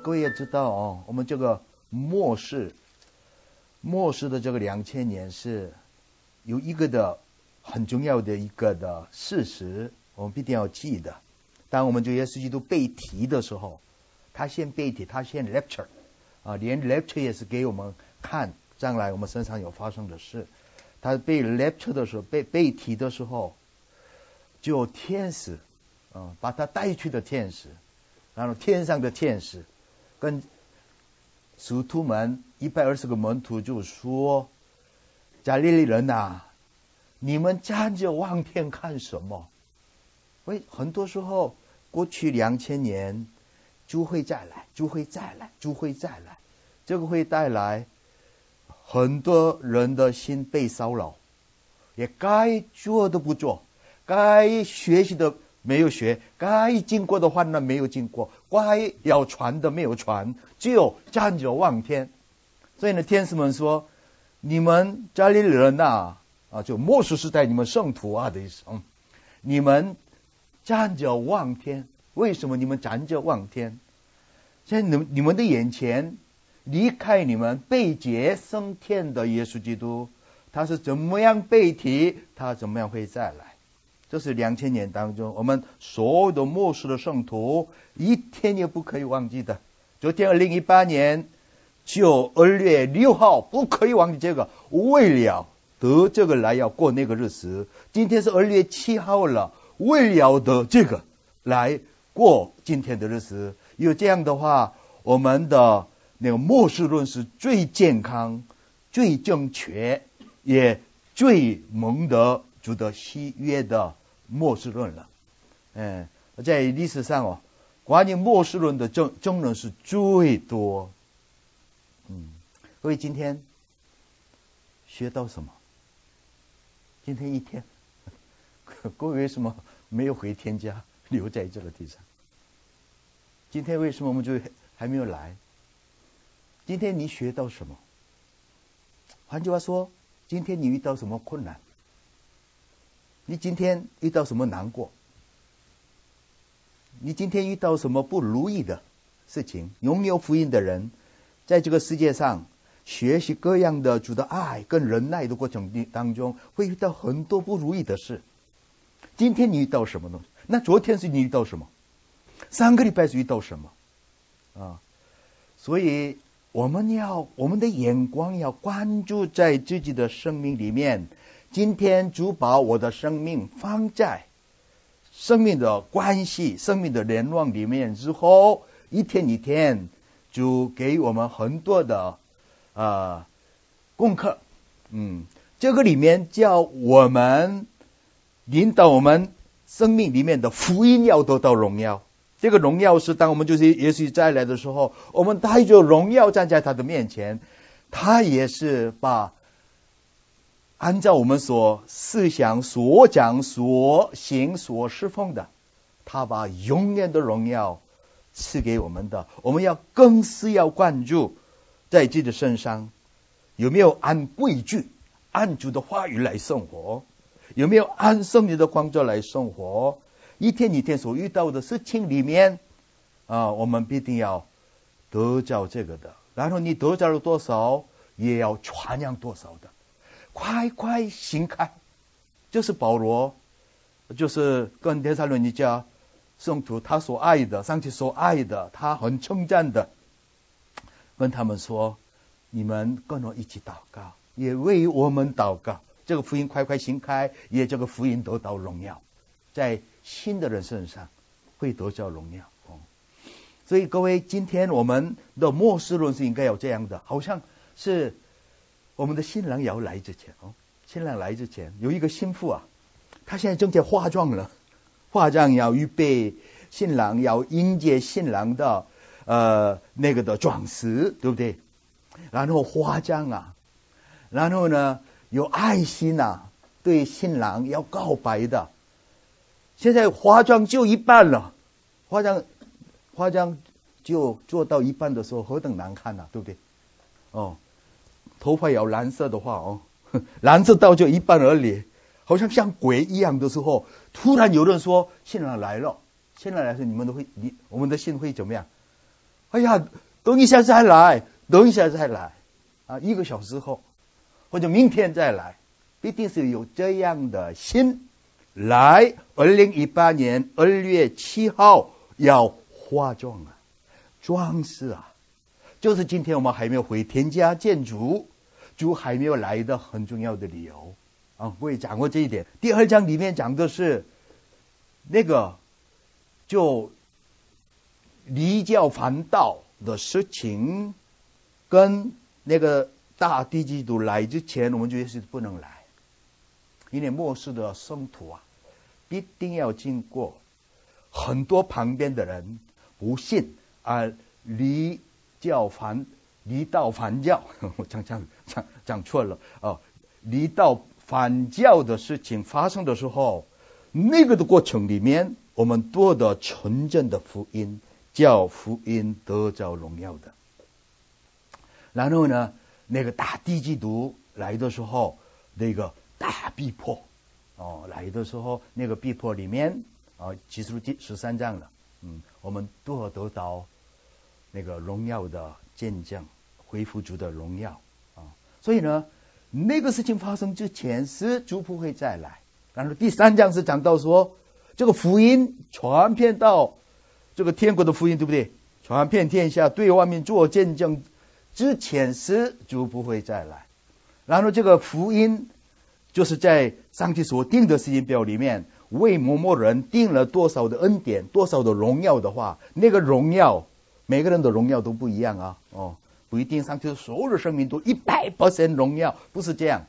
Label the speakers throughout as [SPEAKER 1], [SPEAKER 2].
[SPEAKER 1] 各位也知道哦，我们这个末世的这个2000年是有一个的很重要的一个的事实，我们必定要记得。当我们就耶稣基督被提的时候，他先被提，他先 lecture 连 lecture 也是给我们看将来我们身上有发生的事。他被 lecture 的时候，被提的时候，就有天使把他带去的天使，然后天上的天使跟使徒们120个门徒就说：加利利人啊，你们站着望天看什么？很多时候过去2000年就会再来，这个会带来很多人的心被骚扰，也该做的不做，该学习的没有学，该经过的患难没有经过，该要传的没有传，就站着望天。所以呢，天使们说：你们加利利人啊，就末世时代你们圣徒啊的意思。你们站着望天，为什么你们站着望天？现在你们的眼前离开你们被接升天的耶稣基督，他是怎么样被提，他怎么样会再来。这是2000年当中我们所有的末世的圣徒一天也不可以忘记的。昨天2018年2月6号不可以忘记这个，为了得这个来要过那个日子。今天是2月7号了，为了得这个来过今天的日子。有这样的话，我们的那个末世论是最健康、最正确，也最蒙得主的喜悦的末世论了。在历史上关于末世论的争论是最多。各位今天学到什么？今天一天，各位为什么没有回天家，留在这个地上？今天为什么我们就还没有来？今天你学到什么？换句话说，今天你遇到什么困难？你今天遇到什么难过？你今天遇到什么不如意的事情？拥有福音的人在这个世界上学习各样的主的爱跟忍耐的过程当中，会遇到很多不如意的事。今天你遇到什么东西？那昨天是你遇到什么？3个礼拜是遇到什么？所以我们的眼光要关注在自己的生命里面。今天主把我的生命放在生命的关系、生命的联网里面之后，一天一天就给我们很多的功课。这个里面叫我们引导我们生命里面的福音要得到荣耀。这个荣耀是当我们就是耶稣再来的时候，我们带着荣耀站在他的面前，他也是把按照我们所思想、所讲、所行、所侍奉的，他把永远的荣耀赐给我们的。我们更是要关注在自己的身上，有没有按规矩、按主的话语来生活，有没有按圣灵的光照来生活。一天一天所遇到的事情里面我们必定要得着这个的。然后你得着了多少，也要传扬多少的。快快行开，就是保罗，就是跟帖撒罗尼迦圣徒他所爱的，上帝所爱的，他很称赞的，跟他们说：你们跟我一起祷告，也为我们祷告。这个福音快快行开，也这个福音得到荣耀，在新的人身上会得到荣耀。所以各位，今天我们的末世论是应该有这样的，好像是我们的新郎要来之前新郎来之前有一个新妇她现在正在化妆了，化妆要预备新郎，要迎接新郎的那个的装饰，对不对？然后化妆然后呢有爱心对新郎要告白的。现在化妆就一半了，化妆就做到一半的时候何等难看对不对？头发要蓝色的话蓝色到就一半而已，好像鬼一样的时候，突然有人说新郎来了，新郎来了，我们的心会怎么样？ 哎呀，等一下再来，等一下再来啊，1个小时后或者明天再来，必定是有这样的心来。2018年2月7号要化妆啊，装饰啊，就是今天我们还没有回天家见主，主还没有来的很重要的理由啊，我也讲过这一点。第2章里面讲的是那个就离教反道的事情，跟那个大地基督来之前，我们觉得是不能来，因为末世的圣徒啊，必定要经过很多旁边的人不信啊，离道反教，我讲错了啊，离道反教的事情发生的时候，那个的过程里面，我们多的纯正的福音，叫福音得着荣耀的。然后呢，那个大地基督来的时候，那个大逼迫来的时候，那个逼迫里面启示录第13章了，我们都要得到那个荣耀的见证，恢复主的荣耀所以呢，那个事情发生之前是主不会再来。然后第3章是讲到说，这个福音传遍到这个天国的福音，对不对？传遍天下，对外面做见证之前是主不会再来。然后这个福音就是在上帝所定的时间表里面，为某某人定了多少的恩典，多少的荣耀的话，那个荣耀每个人的荣耀都不一样啊不一定上帝所有的生命都100% 荣耀，不是这样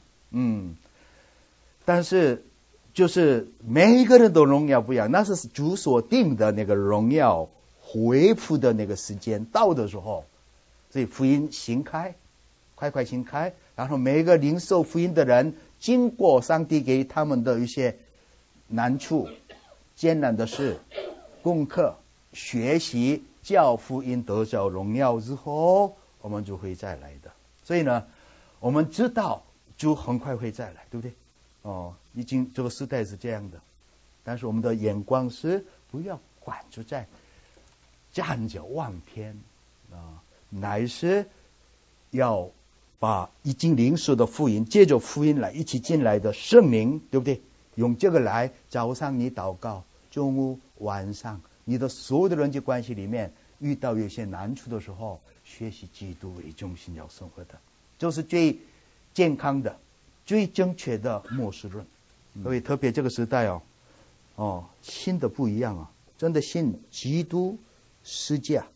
[SPEAKER 1] 但是就是每一个人的荣耀不一样，那是主所定的那个荣耀恢复的那个时间到的时候，所以福音行开，快行开，然后每一个领受福音的人，经过上帝给他们的一些难处、艰难的事、功课、学习，叫福音得着荣耀之后，我们就会再来的。所以呢，我们知道主很快会再来，对不对？已经这个时代是这样的，但是我们的眼光是不要关注在站着望天乃是要把已经领受的福音，借着福音来一起进来的圣灵，对不对？用这个来，早上你祷告，中午晚上你的所有的人际关系里面遇到有些难处的时候，学习基督为中心要生活的，就是最健康的、最正确的末世论。所以特别这个时代信的不一样真的信基督十架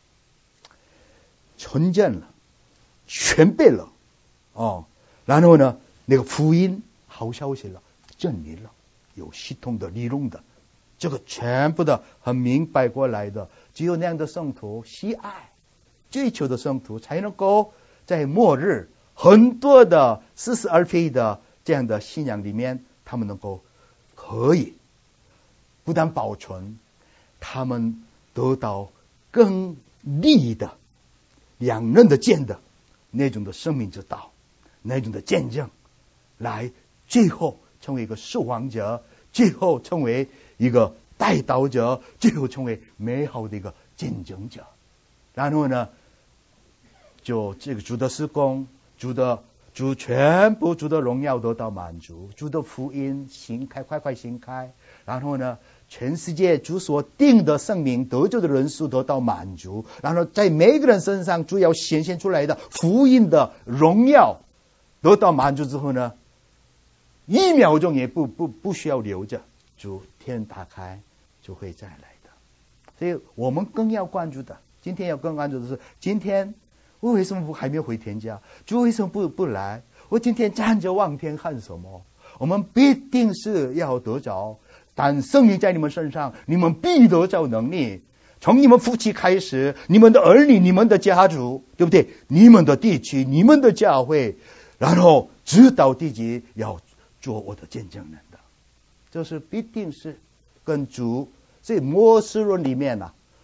[SPEAKER 1] 纯正了，全备了然后呢，那个福音好消息了，真理了，有系统的理论的，这个全部的很明白过来的，只有那样的圣徒喜爱追求的圣徒，才能够在末日很多的似是而非的这样的信仰里面，他们能够可以不但保存，他们得到更利的两刃的剑的那种的生命之道，那种的见证，来最后成为一个守望者，最后成为一个带导者，最后成为美好的一个见证者。然后呢，就这个主的事工，主全部主的荣耀得到满足，主的福音行开，快行开。然后呢，全世界主所定的圣名得救的人数得到满足，然后在每个人身上主要显现出来的福音的荣耀得到满足之后呢，1秒钟也不需要留着，主天打开就会再来的。所以我们更要关注的，今天要更关注的是，今天我为什么还没有回天家？主为什么不来？我今天站着望天看什么？我们必定是要得着，但圣灵在你们身上，你们必得着能力。从你们夫妻开始，你们的儿女，你们的家族，对不对？你们的地区，你们的教会，然后直到地极要做我的见证人的，这是必定是跟主。所以末世论里面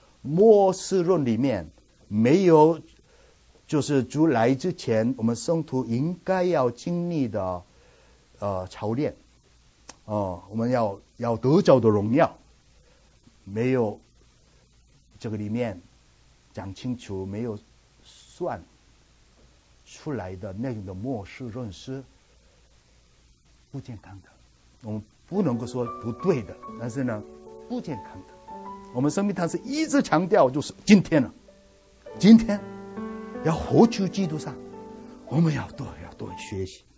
[SPEAKER 1] 没有就是主来之前我们圣徒应该要经历的操练我们要得着的荣耀，没有这个里面讲清楚没有算出来的那种的末世论是不健康的。我们不能够说不对的，但是呢不健康的。我们生命堂是一直强调就是今天了，今天要活出基督上，我们要多学习。